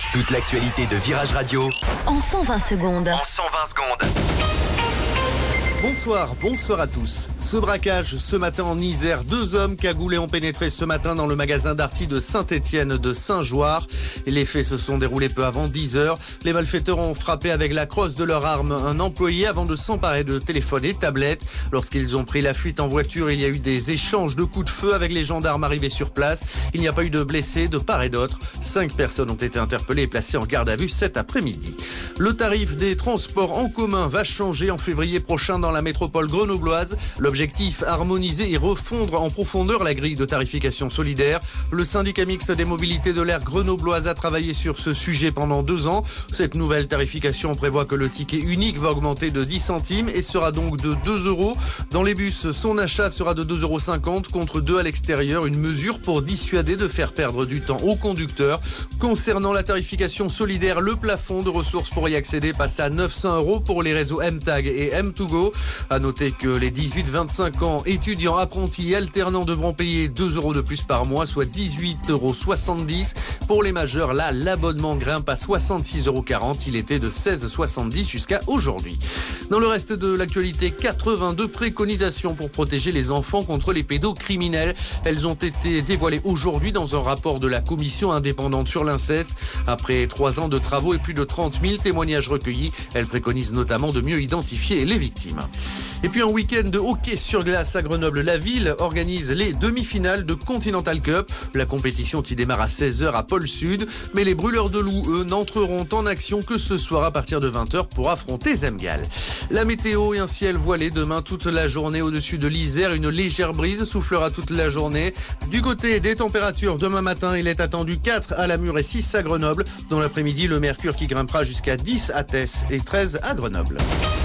Toute l'actualité de Virage Radio en 120 secondes. Bonsoir à tous. Ce braquage ce matin en Isère, 2 hommes cagoulés ont pénétré ce matin dans le magasin Darty de Saint-Étienne de Saint-Joire. Les faits se sont déroulés peu avant 10h. Les malfaiteurs ont frappé avec la crosse de leur arme un employé avant de s'emparer de téléphones et tablettes. Lorsqu'ils ont pris la fuite en voiture, il y a eu des échanges de coups de feu avec les gendarmes arrivés sur place. Il n'y a pas eu de blessés de part et d'autre. 5 personnes ont été interpellées et placées en garde à vue cet après-midi. Le tarif des transports en commun va changer en février prochain dans la métropole grenobloise. L'objectif, harmoniser et refondre en profondeur la grille de tarification solidaire. Le syndicat mixte des mobilités de l'aire grenobloise a travaillé sur ce sujet pendant 2 ans. Cette nouvelle tarification prévoit que le ticket unique va augmenter de 10 centimes et sera donc de 2 €. Dans les bus, son achat sera de 2,50 € contre 2 à l'extérieur. Une mesure pour dissuader de faire perdre du temps aux conducteurs. Concernant la tarification solidaire, le plafond de ressources pour y accéder passe à 900 € pour les réseaux M-Tag et M2Go. À noter que les 18-25 ans, étudiants, apprentis et alternants devront payer 2 € de plus par mois, soit 18,70 €. Pour les majeurs, là, l'abonnement grimpe à 66,40 €. Il était de 16,70 € jusqu'à aujourd'hui. Dans le reste de l'actualité, 82 préconisations pour protéger les enfants contre les pédocriminels. Elles ont été dévoilées aujourd'hui dans un rapport de la commission indépendante sur l'inceste. Après 3 ans de travaux et plus de 30 000 témoignages recueillis, elles préconisent notamment de mieux identifier les victimes. Et puis un week-end de hockey sur glace à Grenoble. La ville organise les demi-finales de Continental Cup, la compétition qui démarre à 16h à Pôle Sud. Mais les brûleurs de loups, eux, n'entreront en action que ce soir à partir de 20h pour affronter Zemgal. La météo et un ciel voilé demain toute la journée au-dessus de l'Isère. Une légère brise soufflera toute la journée. Du côté des températures, demain matin, il est attendu 4 à Lamure et 6 à Grenoble. Dans l'après-midi, le mercure qui grimpera jusqu'à 10 à Tess et 13 à Grenoble.